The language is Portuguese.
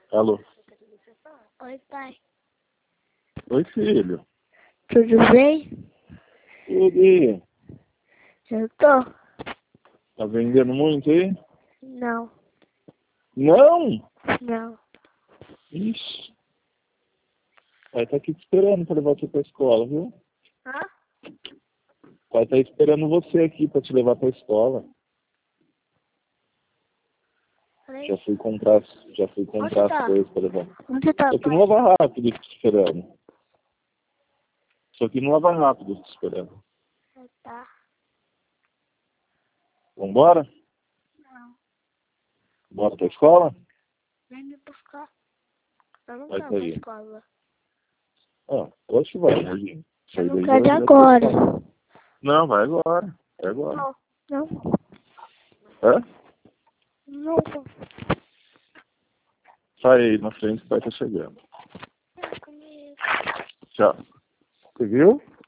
Alô? Oi, pai. Oi, filho. Tudo bem? Tudo. Eu tô. Tá vendendo muito aí? Não. Não? Não. Ixi. Pai tá aqui te esperando pra levar você pra escola, viu? Hã? Pai tá esperando você aqui pra te levar pra escola. Já fui comprar Onde tá? as coisas pra levar. Onde tá, Tô aqui pai? no Lava Rápido te esperando. Tô aqui no Lava Rápido te esperando. Tá. Vambora? Não. Bora pra escola? Vem me buscar. Eu não Vai quero ir pra sair. escola. Ah, hoje vai, né? Eu não Daí quero ir já direto pra agora. escola. Não, vai agora. Vai agora. Não. Não. Hã? Não. Sai aí na frente que o pai tá chegando. Comigo. Tchau. Você viu?